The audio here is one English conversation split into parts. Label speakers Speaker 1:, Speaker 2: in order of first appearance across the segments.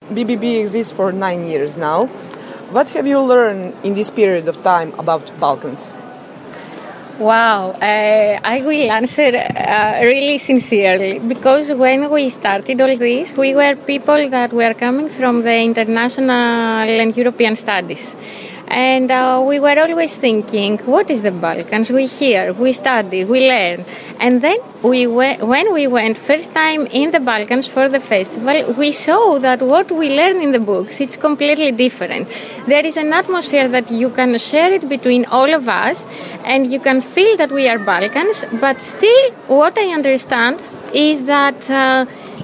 Speaker 1: BBB exists for 9 years now. What have you learned in this period of time about Balkans?
Speaker 2: Wow, I will answer really sincerely, because when we started all this, we were people that were coming from the international and European studies. And we were always thinking, what is the Balkans? We hear, we study, we learn. And then when we went first time in the Balkans for the festival, we saw that what we learn in the books, it's completely different. There is an atmosphere that you can share it between all of us, and you can feel that we are Balkans. But still, what I understand is that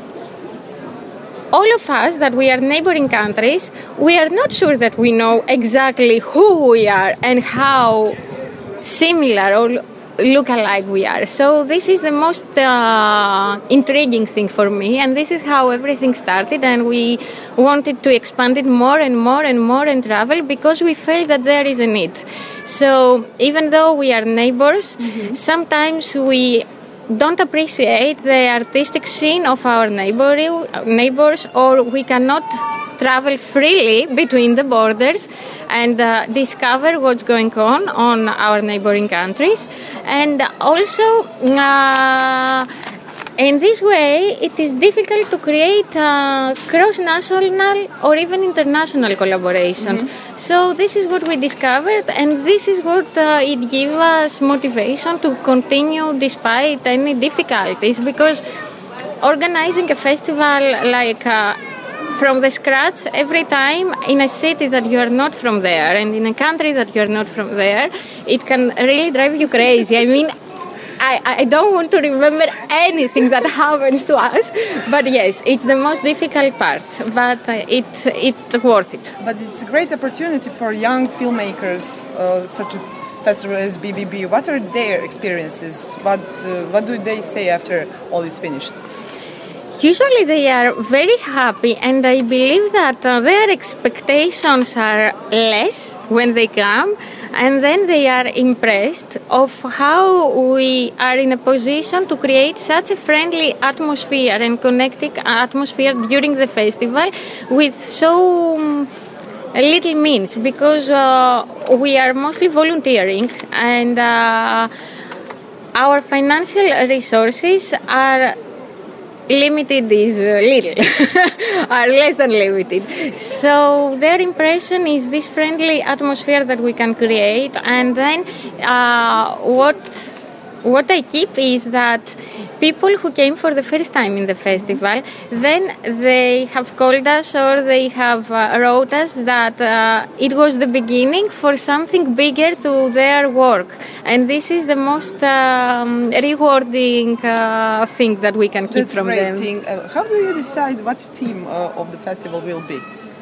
Speaker 2: all of us, that we are neighboring countries, we are not sure that we know exactly who we are and how similar or look-alike we are. So this is the most intriguing thing for me, and this is how everything started, and we wanted to expand it more and more and more and travel, because we felt that there is a need. So even though we are neighbors, sometimes we don't appreciate the artistic scene of our neighbors, or we cannot travel freely between the borders and discover what's going on our neighboring countries. And also, in this way, it is difficult to create cross-national or even international collaborations. So this is what we discovered, and this is what it gave us motivation to continue despite any difficulties, because organizing a festival like from the scratch every time in a city that you are not from there and in a country that you are not from there, it can really drive you crazy. I mean, I don't want to remember anything that happens to us, but yes, it's the most difficult part, but it's worth it.
Speaker 1: But it's a great opportunity for young filmmakers, such a festival as BBB. What are their experiences? What do they say after all is finished?
Speaker 2: Usually they are very happy, and I believe that their expectations are less when they come, and then they are impressed of how we are in a position to create such a friendly atmosphere and connecting atmosphere during the festival with so little means, because we are mostly volunteering, and our financial resources are limited is little, are less than limited. So their impression is this friendly atmosphere that we can create. And then what I keep is that people who came for the first time in the festival, then they have called us or they have wrote us that it was the beginning for something bigger to their work. And this is the most rewarding thing that we can keep from them.
Speaker 1: That's a great thing. How do you decide what theme of the festival will be?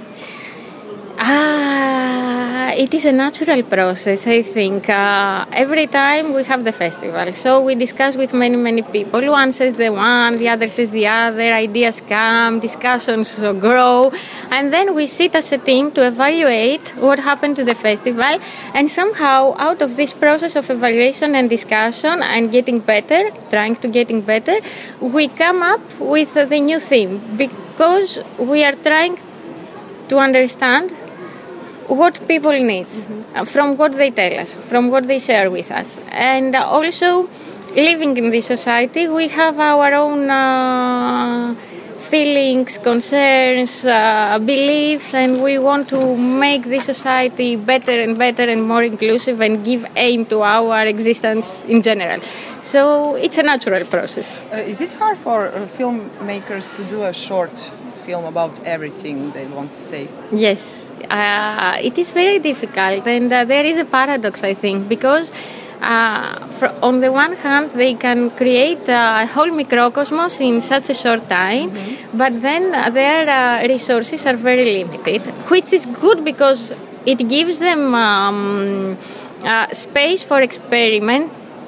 Speaker 2: It is a natural process, I think. Every time we have the festival, so we discuss with many people. One says the one, the other says the other, ideas come, discussions grow, and then we sit as a team to evaluate what happened to the festival, and somehow out of this process of evaluation and discussion and getting better, trying to getting better, we come up with the new theme, because we are trying to understand what people need from what they tell us, from what they share with us. And also, living in this society, we have our own feelings, concerns, beliefs, and we want to make this society better and more inclusive and give aim to our existence in general. So it's a natural process.
Speaker 1: Is it hard for filmmakers to do a short film about everything they want to say?
Speaker 2: Yes, it is very difficult, and there is a paradox, I think, because on the one hand they can create a whole microcosmos in such a short time, but then their resources are very limited, which is good because it gives them space for experimental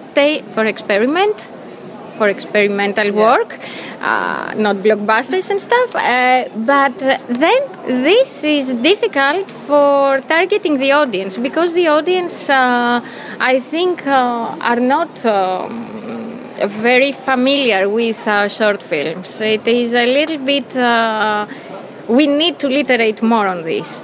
Speaker 2: work, not blockbusters and stuff. But then this is difficult for targeting the audience, because the audience, I think, are not very familiar with short films. It is a little bit we need to literate more on this.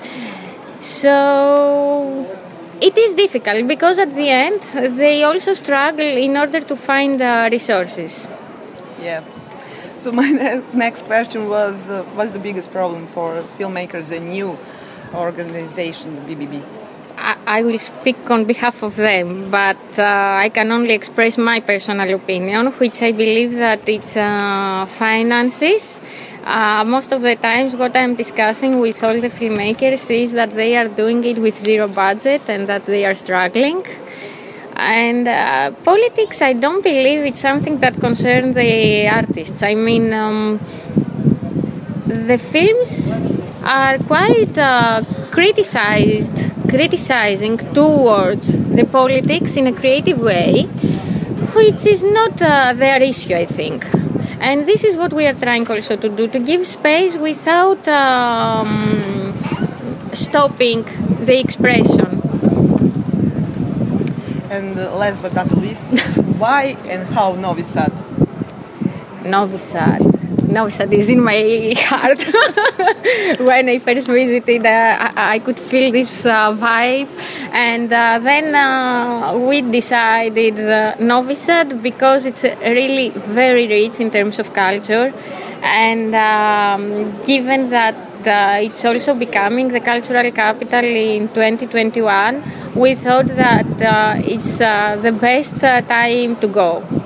Speaker 2: So it is difficult because at the end they also struggle in order to find resources.
Speaker 1: Yeah. So my next question was, what's the biggest problem for filmmakers and new organization, BBB?
Speaker 2: I will speak on behalf of them, but I can only express my personal opinion, which I believe that it's finances. Most of the times what I'm discussing with all the filmmakers is that they are doing it with zero budget and that they are struggling. And politics, I don't believe it's something that concerns the artists. I mean, the films are quite criticizing towards the politics in a creative way, which is not their issue, I think. And this is what we are trying also to do, to give space without stopping the expression.
Speaker 1: And last but not least, why and how Novi Sad?
Speaker 2: Novi Sad is in my heart. When I first visited, I could feel this vibe, and then we decided Novi Sad because it's really very rich in terms of culture, and given that it's also becoming the cultural capital in 2021, we thought that it's the best time to go.